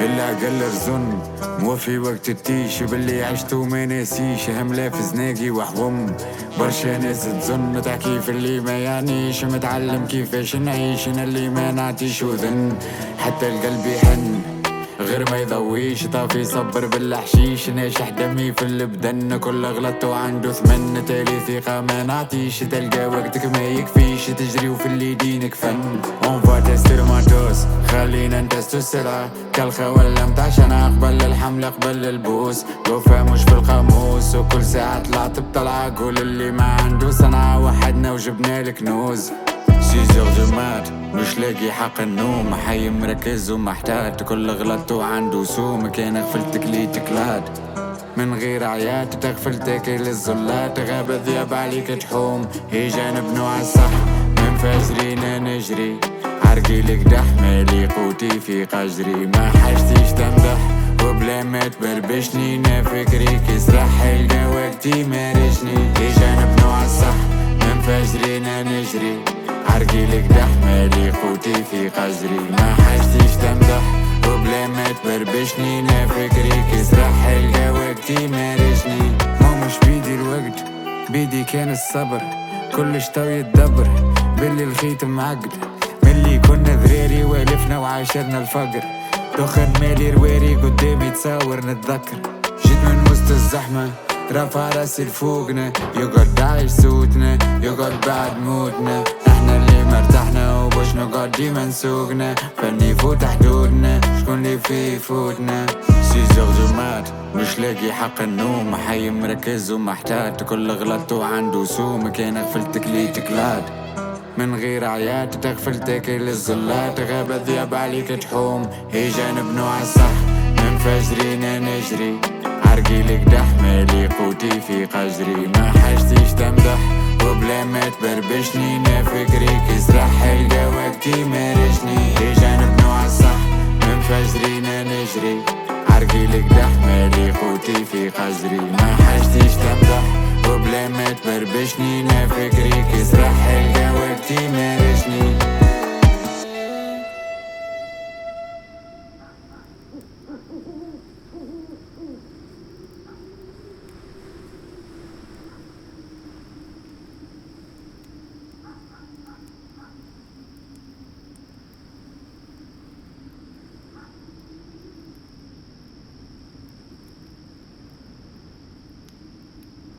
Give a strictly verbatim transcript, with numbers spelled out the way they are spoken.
إلا قل رزن موفي وقت التيش باللي عشتو ما ناسيش هم لافز ناقي وحوم برشا ناس تظن تحكي في اللي ما يعنيش متعلم كيفاش نعيش انا اللي ما نعطيش وذن حتى القلب يحن غير ما يضويش طافي صبر بالحشيش ناشح دمي في البدن كل غلط وعنده ثمن تالي ثقة ما نعطيش تلقى وقتك ما يكفيش تجري وفي اللي دينك فن اون فا تستر ماتوس خلينا نتستو السرعة كالخا ولا متعشنا قبل الحملة قبل البوس وفا مش في القاموس وكل ساعة طلعت بطلعة قول اللي ما عنده صنعة وحدنا وجبنا الكنوز سيزور دو مات مش لاقي حق النوم حي مركز ومحتاج كل غلط وعنده سوم كان غفلتك لي تكلاد من غير عيات تغفل تاكل الزلات غابة ذياب عليك تحوم هي جانب نوع الصح من فاجرين نجري عرقي لك دح مالي قوتي في قجري ما حاجتيش تمدح وبلا ما تبربشني نا فكري كسرح حلقة وقتي مارجني هي جانب نوع الصح من فاجرين نجري عرقي لك دح مالي قوتي في قجري ما حاجتيش تمدح وبلا ما تبربشني نا فكري كسرح حلقة وقتي مارجني ما مش بيدي الوقت بيدي كان الصبر كلش تو يتدبر باللي الخيط معقد ملي كنا ذراري والفنا وعاشرنا الفقر دخن مالي رواري قدامي تصور نتذكر جيت من وسط الزحمة رفع راسي لفوقنا يقعد عايش صوتنا يقعد بعد موتنا احنا اللي مرتاحنا وباش نقعد ديما نسوقنا فني يفوت حدودنا شكون اللي فيه يفوتنا سيزور دو مات مش لاقي حق النوم حي مركز ومحتاج كل غلط وعنده سوم كان غفلتك لي تكلاد من غير عيات تغفل تاكل الزلات غابة ذياب عليك تحوم هي جانب نوع الصح من فاجرين نجري عرقي لك دح مالي قوتي في قجري ما حاجتيش تمدح وبلا ما تبربشني نا فكري كسرح حلقة وقتي مارجني هي جانب نوع الصح من فاجرين نجري عرقي لك دح مالي قوتي في قجري